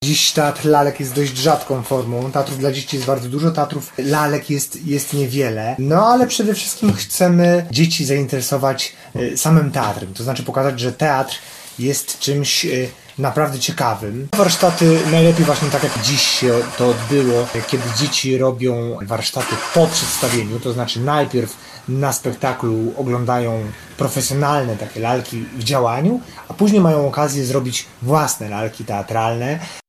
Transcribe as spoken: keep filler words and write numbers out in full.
Dziś teatr lalek jest dość rzadką formą. Teatrów dla dzieci jest bardzo dużo, teatrów lalek jest, jest niewiele. No ale przede wszystkim chcemy dzieci zainteresować samym teatrem. To znaczy pokazać, że teatr jest czymś naprawdę ciekawym. Warsztaty najlepiej właśnie tak jak dziś się to odbyło, kiedy dzieci robią warsztaty po przedstawieniu, to znaczy najpierw na spektaklu oglądają profesjonalne takie lalki w działaniu, a później mają okazję zrobić własne lalki teatralne.